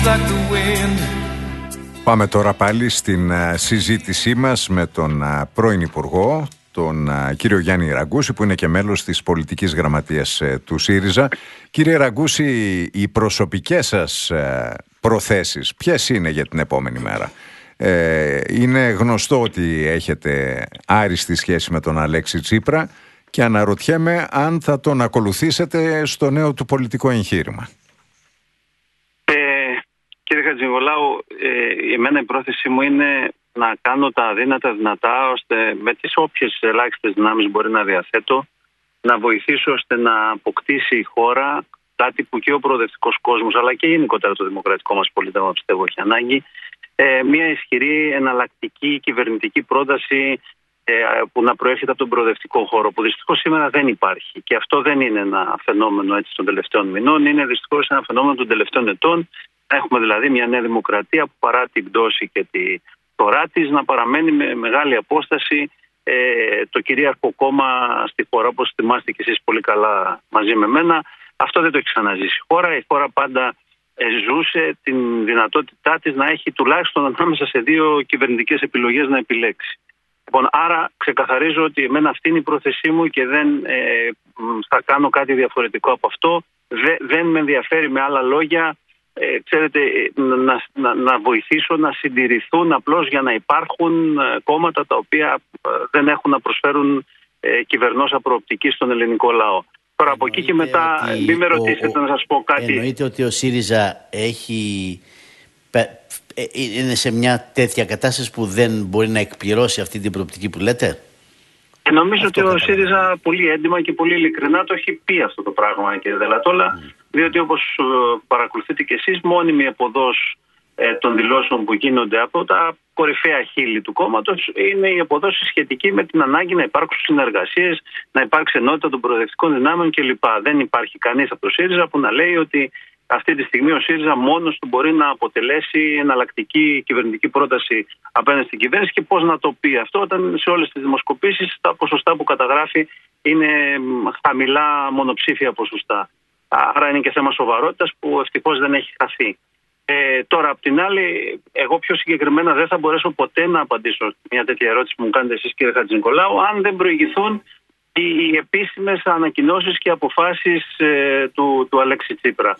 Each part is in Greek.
like the wind. Πάμε τώρα πάλι στην συζήτησή μας με τον πρώην Υπουργό, τον κύριο Γιάννη Ραγκούση, που είναι και μέλος της πολιτικής γραμματείας του ΣΥΡΙΖΑ. Κύριε Ραγκούση, οι προσωπικές σας προθέσεις ποιες είναι για την επόμενη μέρα? Είναι γνωστό ότι έχετε άριστη σχέση με τον Αλέξη Τσίπρα και αναρωτιέμαι αν θα τον ακολουθήσετε στο νέο του πολιτικό εγχείρημα. Κύριε Χατζηνικολάου, εμένα η πρόθεσή μου είναι να κάνω τα αδύνατα δυνατά, ώστε με τις όποιες ελάχιστες δυνάμεις μπορεί να διαθέτω, να βοηθήσω ώστε να αποκτήσει η χώρα κάτι που και ο προοδευτικός κόσμος, αλλά και γενικότερα το δημοκρατικό μας πολίτευμα, πιστεύω, έχει ανάγκη, μια ισχυρή εναλλακτική κυβερνητική πρόταση που να προέρχεται από τον προοδευτικό χώρο, που δυστυχώς σήμερα δεν υπάρχει. Και αυτό δεν είναι ένα φαινόμενο έτσι των τελευταίων μηνών, είναι δυστυχώς ένα φαινόμενο των τελευταίων ετών. Έχουμε δηλαδή μια νέα δημοκρατία που παρά την πτώση και τη φθορά της να παραμένει με μεγάλη απόσταση το κυρίαρχο κόμμα στη χώρα, όπως θυμάστε και εσείς πολύ καλά μαζί με μένα. Αυτό δεν το έχει ξαναζήσει η χώρα. Η χώρα πάντα ζούσε την δυνατότητά της να έχει τουλάχιστον ανάμεσα σε δύο κυβερνητικές επιλογές να επιλέξει. Λοιπόν, άρα ξεκαθαρίζω ότι εμένα αυτή είναι η πρόθεσή μου και δεν θα κάνω κάτι διαφορετικό από αυτό. Δεν με ενδιαφέρει, με άλλα λόγια, ξέρετε, να βοηθήσω να συντηρηθούν απλώς για να υπάρχουν κόμματα τα οποία δεν έχουν να προσφέρουν κυβερνόσα προοπτική στον ελληνικό λαό. Τώρα από εκεί και μετά μην με ρωτήσετε να σας πω κάτι. Εννοείται ότι ο ΣΥΡΙΖΑ είναι σε μια τέτοια κατάσταση που δεν μπορεί να εκπληρώσει αυτή την προοπτική που λέτε? Νομίζω ότι ο ΣΥΡΙΖΑ πολύ έντιμα και πολύ ειλικρινά το έχει πει αυτό το πράγμα, κύριε Δελατόλα, διότι όπως παρακολουθείτε και εσείς, μόνιμη εποδός των δηλώσεων που γίνονται από τα κορυφαία χείλη του κόμματος είναι η αποδόση σχετική με την ανάγκη να υπάρξουν συνεργασίες, να υπάρξει ενότητα των προοδευτικών δυνάμεων κλπ. Δεν υπάρχει κανείς από το ΣΥΡΙΖΑ που να λέει ότι αυτή τη στιγμή ο ΣΥΡΙΖΑ μόνος του μπορεί να αποτελέσει εναλλακτική κυβερνητική πρόταση απέναντι στην κυβέρνηση. Και πώς να το πει αυτό, όταν σε όλες τις δημοσκοπήσεις τα ποσοστά που καταγράφει είναι χαμηλά μονοψήφια ποσοστά. Άρα είναι και θέμα σοβαρότητας που ευτυχώς δεν έχει χαθεί. Τώρα, απ' την άλλη, εγώ πιο συγκεκριμένα δεν θα μπορέσω ποτέ να απαντήσω μια τέτοια ερώτηση που μου κάνετε εσείς, κύριε Χατζηνικολάου, αν δεν προηγηθούν οι επίσημες ανακοινώσεις και αποφάσεις του Αλέξη Τσίπρα.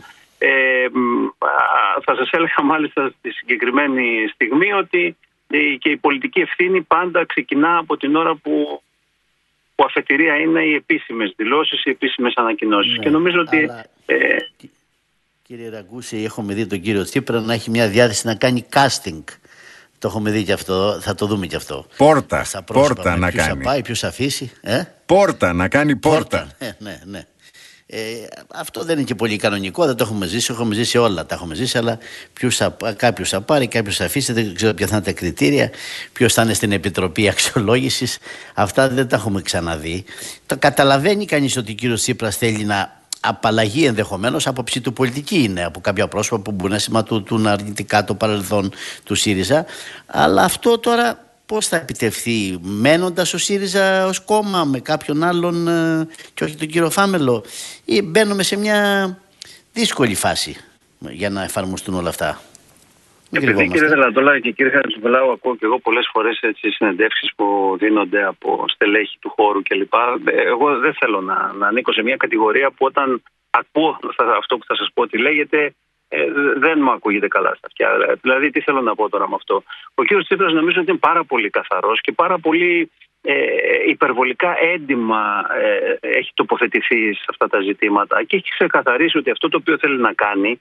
Θα σας έλεγα μάλιστα στη συγκεκριμένη στιγμή ότι και η πολιτική ευθύνη πάντα ξεκινά από την ώρα που αφετηρία είναι οι επίσημες δηλώσεις, οι επίσημες ανακοινώσεις. Ναι, και νομίζω ότι... Κύριε Ραγκούση, έχουμε δει τον κύριο Τσίπρα να έχει μια διάθεση να κάνει casting. Το έχουμε δει και αυτό, θα το δούμε και αυτό. Πόρτα να κάνει. Ποιος θα πάει, ποιος θα αφήσει. Πόρτα, να κάνει πόρτα. Ναι. Αυτό δεν είναι και πολύ κανονικό, δεν το έχουμε ζήσει. Έχουμε ζήσει όλα, τα έχουμε ζήσει. Αλλά κάποιος θα πάρει, κάποιος θα αφήσει. Δεν ξέρω ποια θα είναι τα κριτήρια, ποιος θα είναι στην Επιτροπή Αξιολόγησης. Αυτά δεν τα έχουμε ξαναδεί. Το καταλαβαίνει κανείς ότι ο κύριος Τσίπρας θέλει να απαλλαγή, ενδεχομένως άποψη του πολιτική είναι από κάποια πρόσωπα που μπορεί να σηματοδοτούν αρνητικά το παρελθόν του ΣΥΡΙΖΑ. Αλλά αυτό τώρα πώς θα επιτευχθεί, μένοντας ο ΣΥΡΙΖΑ ως κόμμα με κάποιον άλλον και όχι τον κύριο Φάμελο, ή μπαίνουμε σε μια δύσκολη φάση για να εφαρμοστούν όλα αυτά? Επειδή, κύριε Δελατόλα και κύριε Χατζηνικολάου, ακούω και εγώ πολλές φορές συνεντεύξεις που δίνονται από στελέχη του χώρου κλπ. Εγώ δεν θέλω να ανήκω σε μια κατηγορία που όταν ακούω αυτό που θα σας πω ότι λέγεται, δεν μου ακούγεται καλά στα αυτιά. Δηλαδή, τι θέλω να πω τώρα με αυτό? Ο κύριος Τσίπρας νομίζω ότι είναι πάρα πολύ καθαρός και πάρα πολύ υπερβολικά έντιμα έχει τοποθετηθεί σε αυτά τα ζητήματα και έχει ξεκαθαρίσει ότι αυτό το οποίο θέλει να κάνει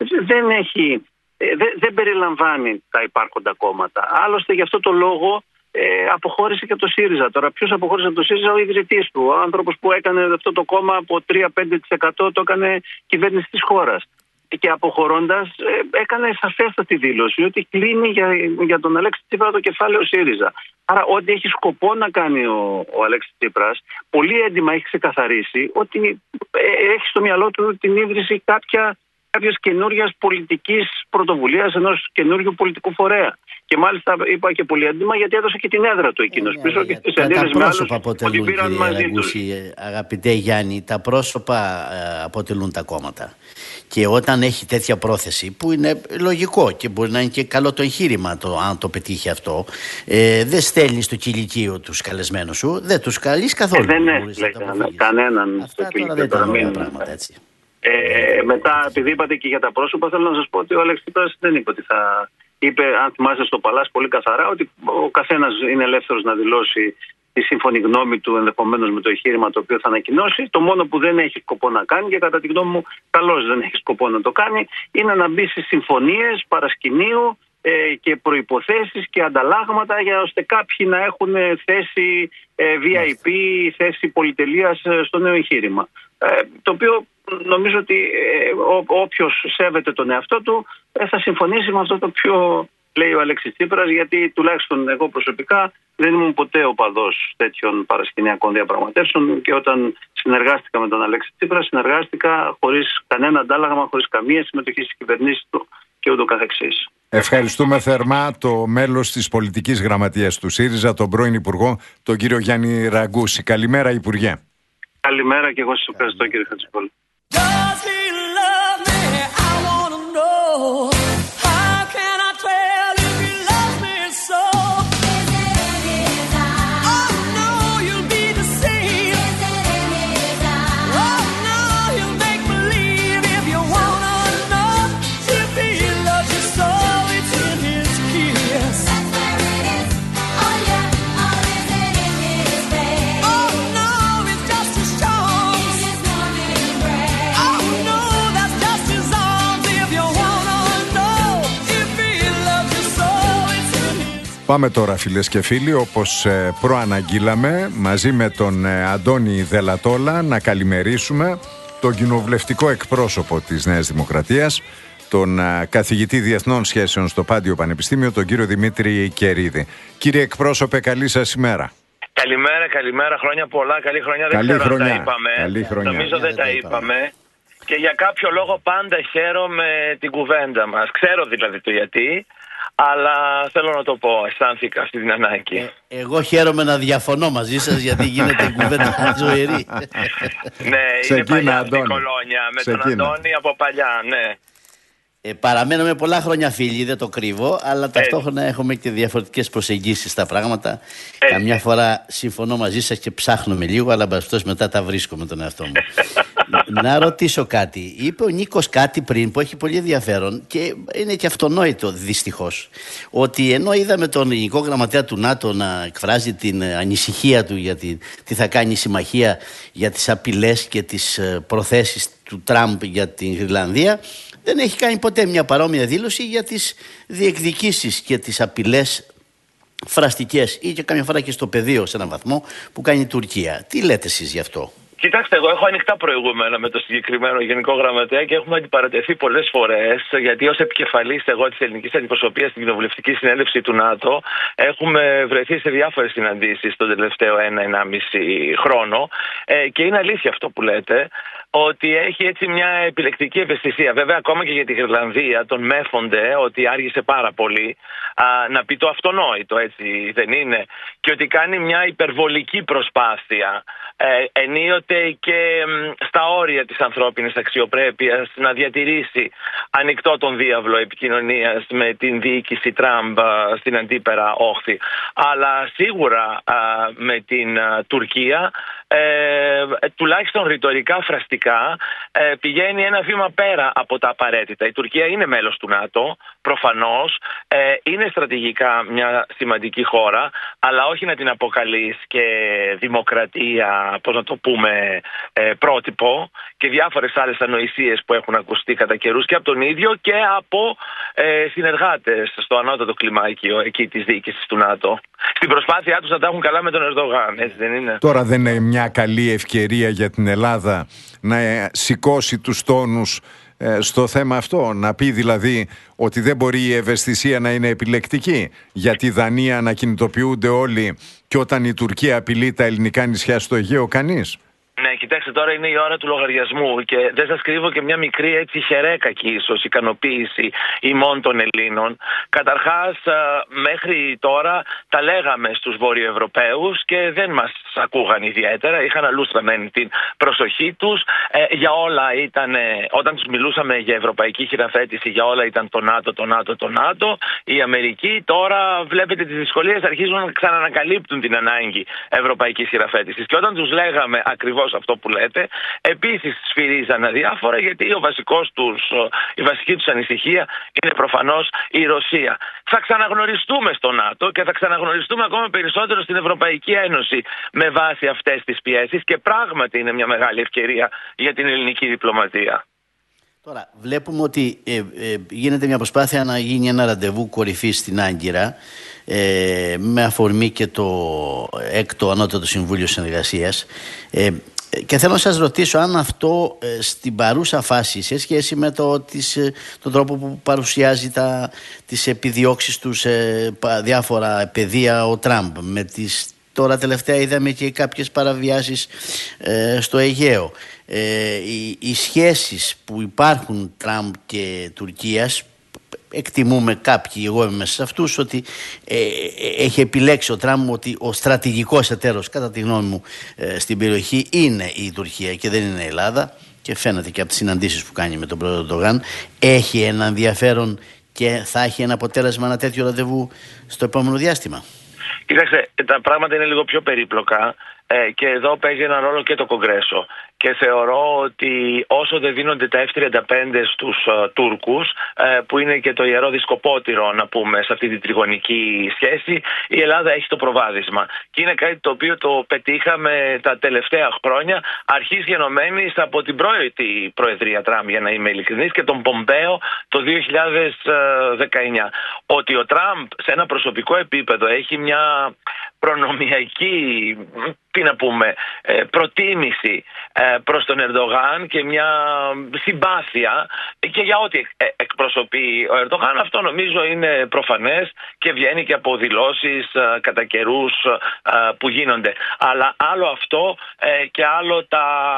δεν περιλαμβάνει τα υπάρχοντα κόμματα. Άλλωστε, γι' αυτό το λόγο αποχώρησε και από το ΣΥΡΙΖΑ. Τώρα, ποιος αποχώρησε από το ΣΥΡΙΖΑ? Ο ιδρυτής του. Ο άνθρωπος που έκανε αυτό το κόμμα από 3-5% το έκανε κυβέρνηση της χώρας. Και αποχωρώντας έκανε σαφέστατη δήλωση ότι κλείνει για τον Αλέξη Τσίπρα το κεφάλαιο ΣΥΡΙΖΑ. Άρα ό,τι έχει σκοπό να κάνει ο Αλέξης Τσίπρας πολύ έντιμα έχει ξεκαθαρίσει ότι έχει στο μυαλό του την ίδρυση κάποιας καινούριας πολιτικής πρωτοβουλίας, ενός καινούριου πολιτικού φορέα. Και μάλιστα είπα και πολύ έντιμα γιατί έδωσε και την έδρα του εκείνος πίσω και στις αντίθεσεις με άλλους ότι πήραν μαζί τους. Αγαπητέ Γιάννη, τα πρόσωπα αποτελούν τα κόμματα. Και όταν έχει τέτοια πρόθεση, που είναι λογικό και μπορεί να είναι και καλό το εγχείρημα αν το πετύχει αυτό, δεν στέλνεις στο κηλικείο τους καλεσμένους σου, δεν τους καλείς καθόλου. Δεν έστειλε κανέναν στο κηλικείο. Πράγματα έτσι. Μετά, επειδή είπατε και για τα πρόσωπα, θέλω να σας πω ότι ο Αλέξης Τσίπρας δεν είπε ότι θα... Είπε, αν θυμάστε στο Παλάς πολύ καθαρά, ότι ο καθένας είναι ελεύθερος να δηλώσει τη σύμφωνη γνώμη του ενδεχομένως με το εγχείρημα το οποίο θα ανακοινώσει. Το μόνο που δεν έχει σκοπό να κάνει, και κατά τη γνώμη μου καλώς δεν έχει σκοπό να το κάνει, είναι να μπει σε συμφωνίες παρασκηνίου και προϋποθέσεις και ανταλλάγματα για ώστε κάποιοι να έχουν θέση VIP, θέση πολυτελείας στο νέο εγχείρημα. Το οποίο νομίζω ότι όποιος σέβεται τον εαυτό του θα συμφωνήσει με αυτό το οποίο λέει ο Αλέξης Τσίπρας, γιατί τουλάχιστον εγώ προσωπικά δεν ήμουν ποτέ οπαδός τέτοιων παρασκηνιακών διαπραγματεύσεων και όταν συνεργάστηκα με τον Αλέξη Τσίπρα, συνεργάστηκα χωρίς κανένα αντάλλαγμα, χωρίς καμία συμμετοχή στις κυβερνήσεις του και ούτω καθεξής. Ευχαριστούμε θερμά το μέλος της πολιτικής γραμματείας του ΣΥΡΙΖΑ, τον πρώην Υπουργό, τον κύριο Γιάννη Ραγκούση. Καλημέρα, Υπουργέ. Καλημέρα και εγώ σας ευχαριστώ, κύριε Χατζηπόλη. Πάμε τώρα, φίλες και φίλοι, όπως προαναγγείλαμε, μαζί με τον Αντώνη Δελατόλα να καλημερίσουμε τον κοινοβουλευτικό εκπρόσωπο της Νέας Δημοκρατίας, τον καθηγητή Διεθνών Σχέσεων στο Πάντιο Πανεπιστήμιο, τον κύριο Δημήτρη Κερίδη. Κύριε εκπρόσωπε, καλή σας ημέρα. Καλημέρα, χρόνια πολλά, καλή χρονιά. Δεν ξέρω αν τα είπαμε. Νομίζω δεν τα είπαμε. Και για κάποιο λόγο πάντα χαίρομαι την κουβέντα μας. Ξέρω δηλαδή το γιατί. Αλλά θέλω να το πω, αισθάνθηκα αυτή την ανάγκη. Εγώ χαίρομαι να διαφωνώ μαζί σας, γιατί γίνεται κουβέντα ζωηρή. Ναι, είναι παλιά αυτή η κολόνια με τον Αντώνη από παλιά, ναι. Παραμένουμε πολλά χρόνια φίλοι, δεν το κρύβω, αλλά ταυτόχρονα έχουμε και διαφορετικές προσεγγίσεις στα πράγματα. Καμιά φορά συμφωνώ μαζί σας και ψάχνουμε λίγο, αλλά μπαστός μετά τα βρίσκω με τον εαυτό μου. Να ρωτήσω κάτι. Είπε ο Νίκος κάτι πριν που έχει πολύ ενδιαφέρον και είναι και αυτονόητο δυστυχώς. Ότι ενώ είδαμε τον Γενικό Γραμματέα του ΝΑΤΟ να εκφράζει την ανησυχία του για τι θα κάνει η συμμαχία για τις απειλές και τις προθέσεις του Τραμπ για την Γροιλανδία, δεν έχει κάνει ποτέ μια παρόμοια δήλωση για τις διεκδικήσεις και τις απειλές φραστικές ή και καμιά φορά και στο πεδίο σε έναν βαθμό που κάνει η Τουρκία. Τι λέτε εσείς γι' αυτό? Κοιτάξτε, εγώ έχω ανοιχτά προηγούμενα με το συγκεκριμένο Γενικό Γραμματέα και έχουμε αντιπαρατεθεί πολλές φορές, γιατί ως επικεφαλής εγώ της ελληνικής αντιπροσωπείας στην Κοινοβουλευτική Συνέλευση του ΝΑΤΟ έχουμε βρεθεί σε διάφορες συναντήσεις τον τελευταίο 1-1,5 χρόνο και είναι αλήθεια αυτό που λέτε, ότι έχει έτσι μια επιλεκτική ευαισθησία. Βέβαια, ακόμα και για τη Γροιλανδία τον μέθονται ότι άργησε πάρα πολύ να πει το αυτονόητο, έτσι δεν είναι, και ότι κάνει μια υπερβολική προσπάθεια ενίοτε και στα όρια της ανθρώπινης αξιοπρέπειας να διατηρήσει ανοιχτό τον διάβλο επικοινωνίας με την διοίκηση Τραμπ στην αντίπερα όχθη. Αλλά σίγουρα με την Τουρκία τουλάχιστον ρητορικά φραστικά πηγαίνει ένα βήμα πέρα από τα απαραίτητα. Η Τουρκία είναι μέλος του ΝΑΤΟ, προφανώς, είναι στρατηγικά μια σημαντική χώρα, αλλά όχι να την αποκαλείς και δημοκρατία, πώς να το πούμε, πρότυπο, και διάφορες άλλες ανοησίες που έχουν ακουστεί κατά καιρούς και από τον ίδιο και από συνεργάτες στο ανώτατο κλιμάκιο εκεί της διοίκησης του ΝΑΤΟ, στην προσπάθειά τους να τα έχουν καλά με τον Ερντογάν, έτσι δεν είναι? Τώρα δεν είναι μια καλή ευκαιρία για την Ελλάδα να σηκώσει τους τόνους στο θέμα αυτό, να πει δηλαδή ότι δεν μπορεί η ευαισθησία να είναι επιλεκτική, γιατί η Δανία να κινητοποιούνται όλοι και όταν η Τουρκία απειλεί τα ελληνικά νησιά στο Αιγαίο κανείς? Ναι, κοιτάξτε, τώρα είναι η ώρα του λογαριασμού και δεν σας κρύβω και μια μικρή έτσι χερέκακη ίσως ικανοποίηση ημών των Ελλήνων. Καταρχάς, μέχρι τώρα τα λέγαμε στους Βορειοευρωπαίους και δεν μας ακούγαν ιδιαίτερα, είχαν αλλού στραμμένη την προσοχή τους. Για όλα ήταν, όταν τους μιλούσαμε για ευρωπαϊκή χειραφέτηση, για όλα ήταν το ΝΑΤΟ, το ΝΑΤΟ, το ΝΑΤΟ. Η Αμερική τώρα βλέπετε τις δυσκολίες, αρχίζουν να ξανανακαλύπτουν την ανάγκη ευρωπαϊκής χειραφέτησης. Και όταν τους λέγαμε ακριβώς αυτό που λέτε, επίσης σφυρίζαν αδιάφορα, γιατί η βασική τους ανησυχία είναι προφανώς η Ρωσία. Θα ξαναγνωριστούμε στο ΝΑΤΟ και θα ξαναγνωριστούμε ακόμα περισσότερο στην Ευρωπαϊκή Ένωση με βάση αυτές τις πιέσεις και πράγματι είναι μια μεγάλη ευκαιρία για την ελληνική διπλωματία. Τώρα βλέπουμε ότι γίνεται μια προσπάθεια να γίνει ένα ραντεβού κορυφής στην Άγκυρα με αφορμή και το 6ο Ανώτατο Συμβούλιο Συνεργασίας. Και θέλω να σας ρωτήσω αν αυτό στην παρούσα φάση, σε σχέση με τον τρόπο που παρουσιάζει τις επιδιώξεις του σε διάφορα πεδία ο Τραμπ, τώρα τελευταία είδαμε και κάποιες παραβιάσεις στο Αιγαίο, οι σχέσεις που υπάρχουν Τραμπ και Τουρκίας, εκτιμούμε κάποιοι, εγώ είμαι μέσα σε αυτούς, ότι έχει επιλέξει ο Τραμπ ότι ο στρατηγικός εταίρος, κατά τη γνώμη μου, στην περιοχή είναι η Τουρκία και δεν είναι η Ελλάδα, και φαίνεται και από τις συναντήσεις που κάνει με τον πρόεδρο Ερντογάν. Έχει ένα ενδιαφέρον και θα έχει ένα αποτέλεσμα ένα τέτοιο ραντεβού στο επόμενο διάστημα? Κοιτάξτε, τα πράγματα είναι λίγο πιο περίπλοκα και εδώ παίζει ένα ρόλο και το Κογκρέσο. Και θεωρώ ότι όσο δεν δίνονται τα F-35 στους Τούρκους, που είναι και το ιερό δισκοπότηρο, να πούμε, σε αυτή την τριγωνική σχέση, η Ελλάδα έχει το προβάδισμα. Και είναι κάτι το οποίο το πετύχαμε τα τελευταία χρόνια, αρχής γενομένης από την πρώτη προεδρία Τραμπ, για να είμαι ειλικρινής, και τον Πομπέο το 2019. Ότι ο Τραμπ σε ένα προσωπικό επίπεδο έχει μια προνομιακή, προτίμηση προς τον Ερντογάν και μια συμπάθεια και για ό,τι εκπροσωπεί ο Ερντογάν, αυτό νομίζω είναι προφανές και βγαίνει και από δηλώσεις κατά καιρούς που γίνονται. Αλλά άλλο αυτό και άλλο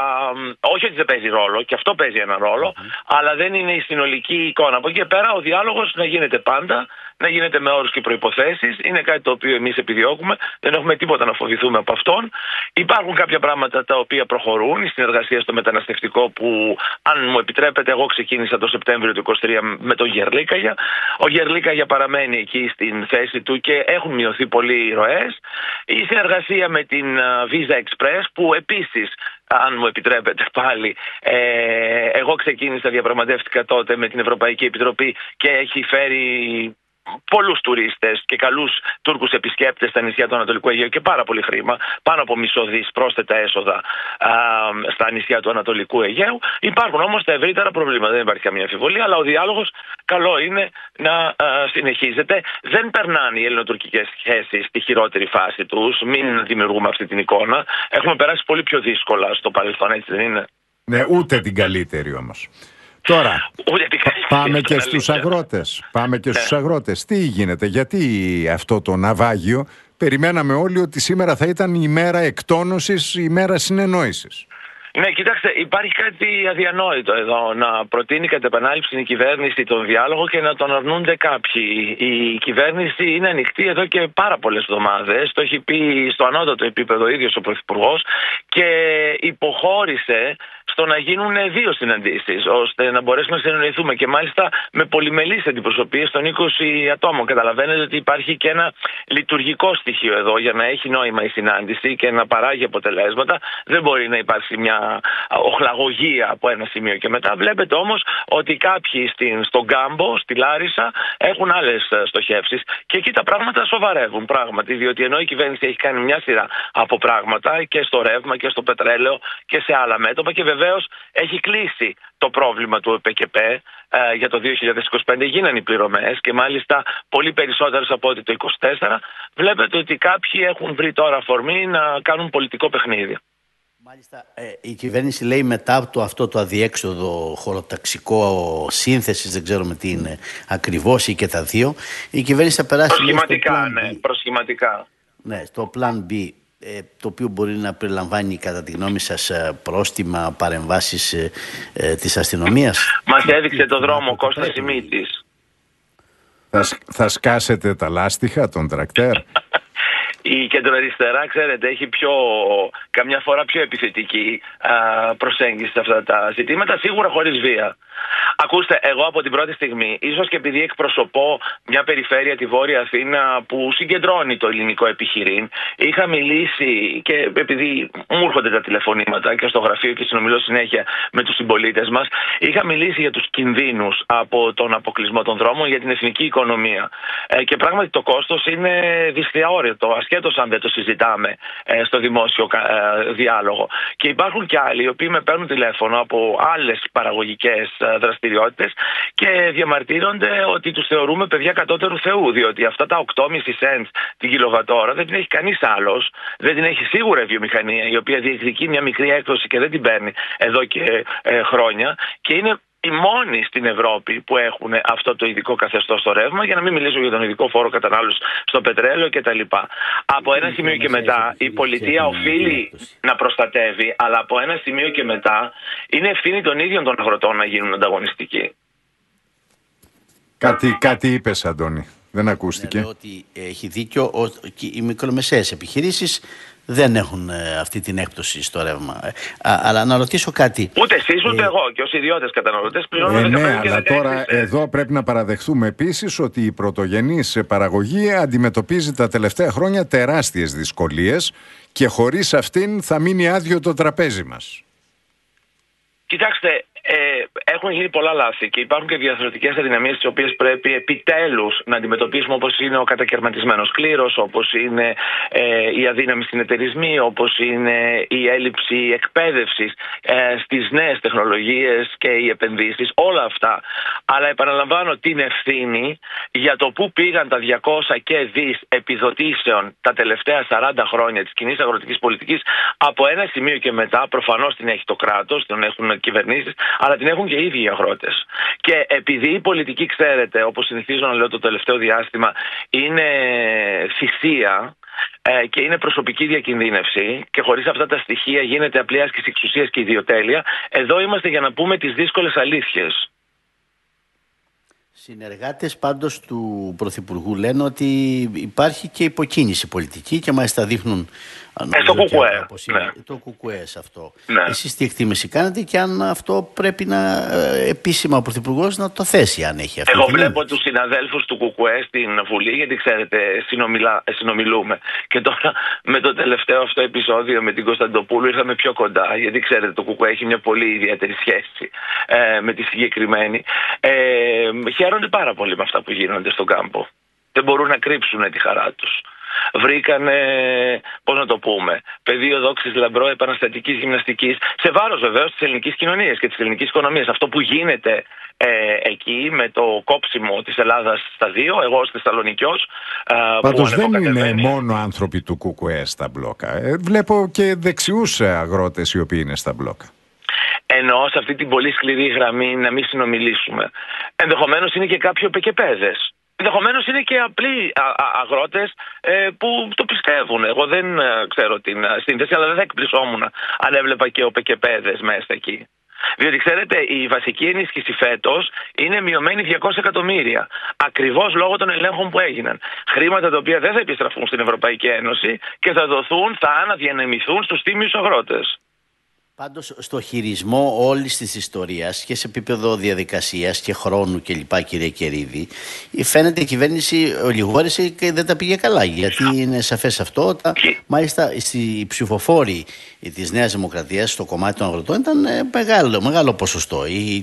όχι ότι δεν παίζει ρόλο, και αυτό παίζει ένα ρόλο, αλλά δεν είναι η συνολική εικόνα. Από εκεί και πέρα ο διάλογος να γίνεται πάντα, να γίνεται με όρους και προϋποθέσεις. Είναι κάτι το οποίο εμείς επιδιώκουμε. Δεν έχουμε τίποτα να φοβηθούμε από αυτόν. Υπάρχουν κάποια πράγματα τα οποία προχωρούν. Η συνεργασία στο μεταναστευτικό που, αν μου επιτρέπετε, εγώ ξεκίνησα το Σεπτέμβριο του 2023 με τον Γερλίκαγια. Ο Γερλίκαγια παραμένει εκεί στην θέση του και έχουν μειωθεί πολλοί οι ροές. Η συνεργασία με την Visa Express, που επίσης, αν μου επιτρέπετε πάλι, εγώ ξεκίνησα, διαπραγματεύτηκα τότε με την Ευρωπαϊκή Επιτροπή και έχει φέρει πολλούς τουρίστες και καλούς Τούρκους επισκέπτες στα νησιά του Ανατολικού Αιγαίου και πάρα πολύ χρήμα, πάνω από μισό δις πρόσθετα έσοδα στα νησιά του Ανατολικού Αιγαίου. Υπάρχουν όμως τα ευρύτερα προβλήματα, δεν υπάρχει καμία αμφιβολία, αλλά ο διάλογος καλό είναι να συνεχίζεται. Δεν περνάνε οι ελληνοτουρκικές σχέσεις στη χειρότερη φάση τους, μην δημιουργούμε αυτή την εικόνα. Έχουμε περάσει πολύ πιο δύσκολα στο παρελθόν, έτσι δεν είναι? Ναι, ούτε την καλύτερη όμως. Τώρα, πάμε και στους αγρότες. Στους αγρότες. Τι γίνεται, γιατί αυτό το ναυάγιο, περιμέναμε όλοι ότι σήμερα θα ήταν η μέρα εκτόνωσης, η μέρα συνεννόησης. Ναι, κοιτάξτε, υπάρχει κάτι αδιανόητο εδώ. Να προτείνει κατ' επανάληψη η κυβέρνηση τον διάλογο και να τον αρνούνται κάποιοι. Η κυβέρνηση είναι ανοιχτή εδώ και πάρα πολλές εβδομάδες. Το έχει πει στο ανώτατο επίπεδο ο ίδιος ο Πρωθυπουργός και υποχώρησε στο να γίνουν 2 συναντήσεις, ώστε να μπορέσουμε να συνεννοηθούμε, και μάλιστα με πολυμελείς αντιπροσωπείες των 20 ατόμων. Καταλαβαίνετε ότι υπάρχει και ένα λειτουργικό στοιχείο εδώ για να έχει νόημα η συνάντηση και να παράγει αποτελέσματα. Δεν μπορεί να υπάρξει μια οχλαγωγία από ένα σημείο και μετά. Βλέπετε όμως ότι κάποιοι στον Γκάμπο, στη Λάρισα, έχουν άλλες στοχεύσεις και εκεί τα πράγματα σοβαρεύουν πράγματι, διότι ενώ η κυβέρνηση έχει κάνει μια σειρά από πράγματα και στο ρεύμα και στο πετρέλαιο και σε άλλα μέτωπα, και βεβαίως έχει κλείσει το πρόβλημα του ΕΠΚΠ για το 2025, γίνανε οι πληρωμές και μάλιστα πολύ περισσότερες από ό,τι το 2024. Βλέπετε ότι κάποιοι έχουν βρει τώρα αφορμή να κάνουν πολιτικό παιχνίδι. Μάλιστα, η κυβέρνηση λέει μετά από αυτό το αδιέξοδο χωροταξικό σύνθεσης, δεν ξέρουμε τι είναι ακριβώς, ή και τα δύο, η κυβέρνηση θα περάσει προσχηματικά, στο Plan B. Ναι, στο Plan B, το οποίο μπορεί να περιλαμβάνει κατά τη γνώμη σας πρόστιμα, παρεμβάσεις της αστυνομίας? Μας έδειξε το δρόμο ο Κώστας Σιμίτης. Θα σκάσετε τα λάστιχα των τρακτέρ? Η κεντροαριστερά, ξέρετε, έχει καμιά φορά πιο επιθετική προσέγγιση σε αυτά τα ζητήματα, σίγουρα χωρίς βία. Ακούστε, εγώ από την πρώτη στιγμή, ίσως και επειδή εκπροσωπώ μια περιφέρεια, τη Βόρεια Αθήνα, που συγκεντρώνει το ελληνικό επιχειρήν, είχα μιλήσει και επειδή μου έρχονται τα τηλεφωνήματα και στο γραφείο και συνομιλώ συνέχεια με τους συμπολίτες μας, είχα μιλήσει για τους κινδύνους από τον αποκλεισμό των δρόμων για την εθνική οικονομία. Και πράγματι το κόστος είναι δυσδιαόρετο, ασχέτως αν δεν το συζητάμε στο δημόσιο διάλογο. Και υπάρχουν και άλλοι οι οποίοι με παίρνουν τηλέφωνο από άλλες παραγωγικές δραστηριότητες και διαμαρτύρονται ότι τους θεωρούμε παιδιά κατώτερου Θεού, διότι αυτά τα 8,5 cents την κιλοβατόρα δεν την έχει κανείς άλλος, δεν την έχει σίγουρα η βιομηχανία, η οποία διεκδικεί μια μικρή έκδοση και δεν την παίρνει εδώ και χρόνια, και είναι οι μόνοι στην Ευρώπη που έχουν αυτό το ειδικό καθεστώς στο ρεύμα, για να μην μιλήσω για τον ειδικό φόρο κατανάλωσης στο πετρέλαιο κτλ. Από ένα σημείο και μετά η πολιτεία οφείλει να προστατεύει, αλλά από ένα σημείο και μετά είναι ευθύνη των ίδιων των αγροτών να γίνουν ανταγωνιστικοί. Κάτι είπες, Αντώνη, δεν ακούστηκε. Ότι έχει δίκιο, οι μικρομεσαίες επιχειρήσεις δεν έχουν αυτή την έκπτωση στο ρεύμα. Αλλά να ρωτήσω κάτι. Ούτε εσείς ούτε εγώ, και ως ιδιώτες καταναλωτές πληρώνουμε. Ναι, αλλά τώρα εδώ πρέπει να παραδεχθούμε επίσης ότι η πρωτογενής παραγωγή αντιμετωπίζει τα τελευταία χρόνια τεράστιες δυσκολίες και χωρίς αυτήν θα μείνει άδειο το τραπέζι μας. Κοιτάξτε, έχουν γίνει πολλά λάθη και υπάρχουν και διαθροτικές αδυναμίες τις οποίες πρέπει επιτέλους να αντιμετωπίσουμε, όπως είναι ο κατακαιρματισμένος κλήρος, όπως είναι οι αδύναμοι συνεταιρισμοί, όπως είναι η έλλειψη εκπαίδευσης στις νέες τεχνολογίες και οι επενδύσεις, όλα αυτά. Αλλά επαναλαμβάνω την ευθύνη για το πού πήγαν τα 200 και δις επιδοτήσεων τα τελευταία 40 χρόνια της κοινής αγροτικής πολιτικής. Από ένα σημείο και μετά προφανώς την έχει το κράτος, την έχουν κυβερνήσεις, αλλά την έχουν και οι ίδιοι οι αγρότες. Και επειδή η πολιτική, ξέρετε, όπως συνηθίζω να λέω το τελευταίο διάστημα, είναι θυσία και είναι προσωπική διακινδύνευση και χωρίς αυτά τα στοιχεία γίνεται απλή άσκηση εξουσίας και ιδιοτέλεια, εδώ είμαστε για να πούμε τις δύσκολες αλήθειες. Συνεργάτες πάντως του Πρωθυπουργού λένε ότι υπάρχει και υποκίνηση πολιτική και μάλιστα δείχνουν στο κουκουέ. Ναι. Το κουκουέ σε αυτό. Ναι. Εσείς τι εκτίμηση κάνετε και αν αυτό πρέπει να επίσημα ο Πρωθυπουργός να το θέσει, αν έχει αυτή. Εγώ βλέπω τους συναδέλφους του κουκουέ στην Βουλή, γιατί ξέρετε συνομιλούμε, και τώρα με το τελευταίο αυτό επεισόδιο με την Κωνσταντοπούλου ήρθαμε πιο κοντά, γιατί ξέρετε το κουκουέ έχει μια πολύ ιδιαίτερη σχέση με τη συγκεκριμένη. Χαίρονται πάρα πολύ με αυτά που γίνονται στον κάμπο. Δεν μπορούν να κρύψουν τη χαρά τους. Βρήκανε, πώς να το πούμε, πεδίο δόξης λαμπρό επαναστατικής γυμναστικής, σε βάρος βεβαίως της ελληνικής κοινωνίας και της ελληνικής οικονομίας. Αυτό που γίνεται εκεί με το κόψιμο της Ελλάδας στα δύο, εγώ ως Θεσσαλονικιός. Πάντως δεν είναι μόνο άνθρωποι του ΚΚΕ στα μπλόκα. Βλέπω και δεξιούς αγρότες οι οποίοι είναι στα μπλόκα. Ενώ σε αυτή την πολύ σκληρή γραμμή να μην συνομιλήσουμε. Ενδεχομένως είναι και κάποιοι πεκεπέδες. Ενδεχομένως είναι και απλοί αγρότες που το πιστεύουν. Εγώ δεν ξέρω την σύνθεση, αλλά δεν θα εκπλησόμουν αν έβλεπα και οπεκεπέδες μέσα εκεί. Διότι ξέρετε, η βασική ενίσχυση φέτος είναι μειωμένη 200 εκατομμύρια. Ακριβώς λόγω των ελέγχων που έγιναν. Χρήματα τα οποία δεν θα επιστραφούν στην Ευρωπαϊκή Ένωση και θα αναδιανεμηθούν στους τίμιους αγρότες. Πάντως στο χειρισμό όλης της ιστορίας και σε επίπεδο διαδικασίας και χρόνου κλπ, κύριε Κερίδη, φαίνεται η κυβέρνηση ολιγόρησε και δεν τα πήγε καλά, γιατί είναι σαφές αυτό. Μάλιστα οι ψηφοφόροι της Νέας Δημοκρατίας στο κομμάτι των αγροτών ήταν μεγάλο ποσοστό,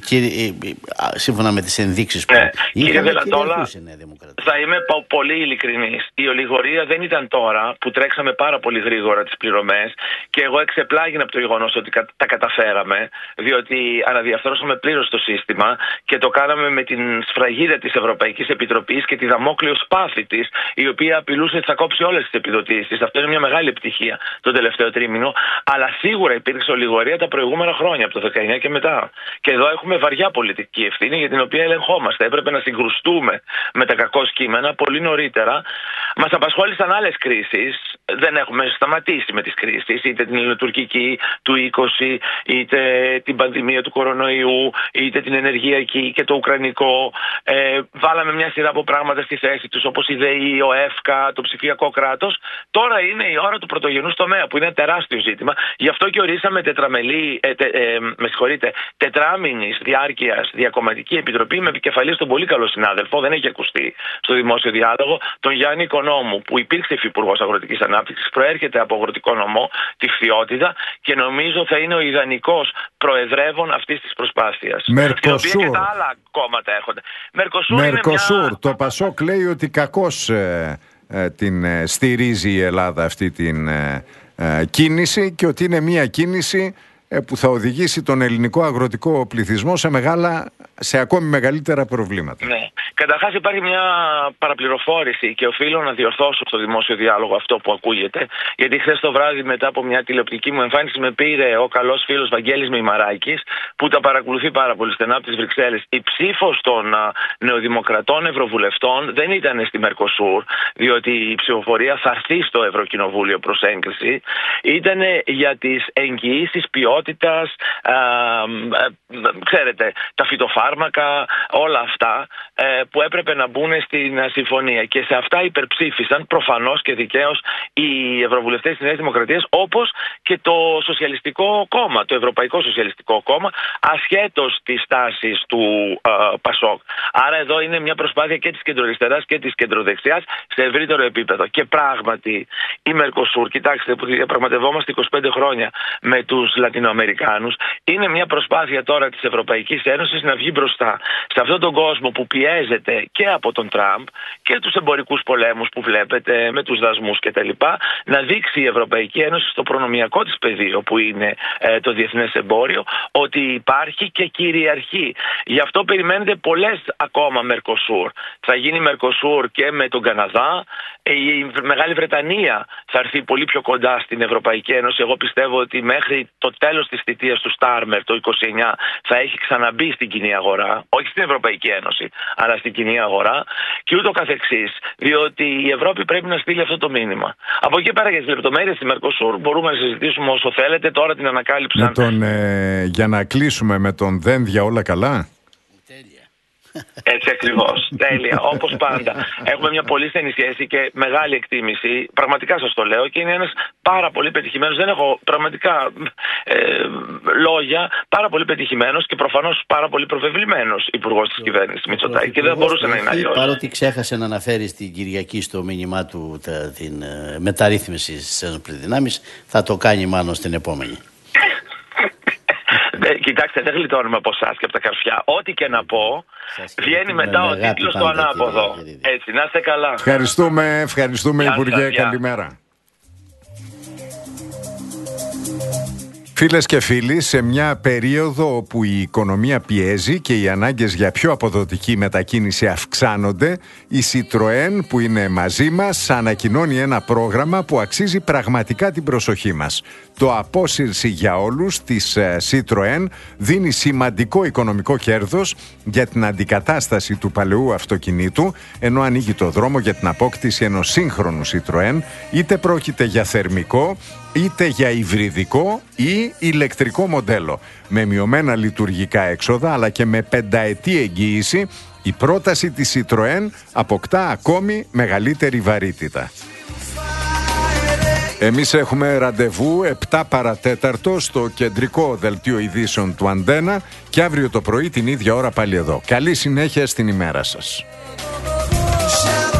σύμφωνα με τις ενδείξεις που κύριε Δελατόλα, θα είμαι πολύ ειλικρινής. Η ολιγορία δεν ήταν τώρα που τρέξαμε πάρα πολύ γρήγορα τις πληρωμές και εγώ εξεπλάγινα από το γεγονός ότι τα καταφέραμε, διότι αναδιαρθρώσαμε πλήρως το σύστημα και το κάναμε με την σφραγίδα της Ευρωπαϊκής Επιτροπής και τη δαμόκλειο σπάθη της, η οποία απειλούσε ότι θα κόψει όλες τις επιδοτήσεις. Αυτό είναι μια μεγάλη επιτυχία το τελευταίο τρίμηνο, αλλά σίγουρα υπήρξε ολιγορία τα προηγούμενα χρόνια, από το 19 και μετά. Και εδώ έχουμε βαριά πολιτική ευθύνη για την οποία ελεγχόμαστε. Έπρεπε να συγκρουστούμε με τα κακό κείμενα πολύ νωρίτερα. Μας απασχόλησαν άλλες κρίσεις δεν έχουμε σταματήσει με τις κρίσεις, είτε την ελληνοτουρκική του 20, είτε την πανδημία του κορονοϊού, είτε την ενεργειακή και το ουκρανικό. Βάλαμε μια σειρά από πράγματα στη θέση τους, όπως η ΔΕΗ, ο ΕΦΚΑ, το ψηφιακό κράτος. Τώρα είναι η ώρα του πρωτογενούς τομέα, που είναι ένα τεράστιο ζήτημα. Γι' αυτό και ορίσαμε τετράμηνης διάρκειας διακομματική επιτροπή με επικεφαλής τον πολύ καλό συνάδελφο, δεν έχει ακουστεί στο δημόσιο διάλογο, τον Γιάννη Οικονόμου, που υπήρξε υφυπουργός Αγροτικής Ανάπτυξης, προέρχεται από αγροτικό νομό, τη Φθιώτιδα, και νομίζω θα είναι ο ιδανικός προεδρεύων αυτής της προσπάθειας. Μερκοσούρ. Στην οποία και τα άλλα κόμματα έρχονται. Μερκοσούρ. Το Πασόκ λέει ότι κακώς την στηρίζει η Ελλάδα αυτή την κίνηση και ότι είναι μια κίνηση που θα οδηγήσει τον ελληνικό αγροτικό πληθυσμό σε ακόμη μεγαλύτερα προβλήματα. Ναι. Καταρχάς υπάρχει μια παραπληροφόρηση και οφείλω να διορθώσω στο δημόσιο διάλογο αυτό που ακούγεται, γιατί χθες το βράδυ μετά από μια τηλεοπτική μου εμφάνιση με πήρε ο καλός φίλος Βαγγέλης Μημαράκης, που τα παρακολουθεί πάρα πολύ στενά από τις Βρυξέλλες. Η ψήφος των νεοδημοκρατών ευρωβουλευτών δεν ήταν στη Μερκοσούρ, διότι η ψηφοφορία θα έρθει στο Ευρωκοινοβούλιο προς έγκριση. Ήταν για τις εγγυήσεις ποιότητας, ξέρετε, τα φυτοφάρμακα, όλα αυτά που έπρεπε να μπουν στην συμφωνία. Και σε αυτά υπερψήφισαν προφανώς και δικαίως οι ευρωβουλευτές της Νέας Δημοκρατίας, όπως και το Σοσιαλιστικό Κόμμα, το Ευρωπαϊκό Σοσιαλιστικό Κόμμα, ασχέτως της τάσης του Πασόκ. Άρα εδώ είναι μια προσπάθεια και της κεντροαριστεράς και της κεντροδεξιάς σε ευρύτερο επίπεδο. Και πράγματι η Μερκοσούρ, κοιτάξτε, που διαπραγματευόμαστε 25 χρόνια με τους Λατινοαμερικάνους, είναι μια προσπάθεια τώρα της Ευρωπαϊκής Ένωσης να βγει μπροστά σε αυτόν τον κόσμο που πιέζεται και από τον Τραμπ και τους εμπορικούς πολέμους που βλέπετε με τους δασμούς κτλ. Να δείξει η Ευρωπαϊκή Ένωση στο προνομιακό της πεδίο, που είναι το διεθνές εμπόριο, ότι υπάρχει και κυριαρχεί. Γι' αυτό περιμένετε πολλές ακόμα Μερκοσούρ. Θα γίνει Μερκοσούρ και με τον Καναδά. Η Μεγάλη Βρετανία θα έρθει πολύ πιο κοντά στην Ευρωπαϊκή Ένωση. Εγώ πιστεύω ότι μέχρι το τέλος της θητείας του Στάρμερ το 29 θα έχει ξαναμπεί στην κοινή αγορά, όχι στην Ευρωπαϊκή Ένωση, αλλά στην κοινή αγορά, και ούτω καθεξής. Διότι η Ευρώπη πρέπει να στείλει αυτό το μήνυμα. Από εκεί πέρα για τις λεπτομέρειες της Μερκοσούρ μπορούμε να συζητήσουμε όσο θέλετε. Τώρα την ανακάλυψαν. Για να κλείσουμε με τον Δένδια όλα καλά. Έτσι ακριβώς. Τέλεια. Όπως πάντα. Έχουμε μια πολύ στενή σχέση και μεγάλη εκτίμηση. Πραγματικά σας το λέω, και είναι ένας πάρα πολύ πετυχημένος. Δεν έχω πραγματικά λόγια. Πάρα πολύ πετυχημένος και προφανώς πάρα πολύ προβεβλημένος υπουργός της κυβέρνησης Μητσοτάκη. Και δεν μπορούσε να είναι αλλιώς. Παρότι ξέχασε να αναφέρει στην Κυριακή στο μήνυμά του την μεταρρύθμιση στις ένοπλες δυνάμεις, θα το κάνει μάλλον στην επόμενη. Κοιτάξτε, δεν γλιτώνουμε από εσάς και από τα καρφιά. Ό,τι και να πω, βγαίνει μετά ο τίτλος στο ανάποδο. Έτσι, να είστε καλά. Ευχαριστούμε Υπουργέ, καλημέρα. Φίλες και φίλοι, σε μια περίοδο όπου η οικονομία πιέζει και οι ανάγκες για πιο αποδοτική μετακίνηση αυξάνονται, η Citroën, που είναι μαζί μας, ανακοινώνει ένα πρόγραμμα που αξίζει πραγματικά την προσοχή μας. Το απόσυρση για όλους της Citroën δίνει σημαντικό οικονομικό κέρδος για την αντικατάσταση του παλαιού αυτοκινήτου, ενώ ανοίγει το δρόμο για την απόκτηση ενός σύγχρονου Citroën, είτε πρόκειται για θερμικό, είτε για υβριδικό ή ηλεκτρικό μοντέλο. Με μειωμένα λειτουργικά έξοδα αλλά και με 5ετή εγγύηση, η πρόταση της Citroën αποκτά ακόμη μεγαλύτερη βαρύτητα. Εμείς έχουμε ραντεβού 7 παρατέταρτο στο κεντρικό δελτίο ειδήσεων του Αντένα και αύριο το πρωί την ίδια ώρα πάλι εδώ. Καλή συνέχεια στην ημέρα σας.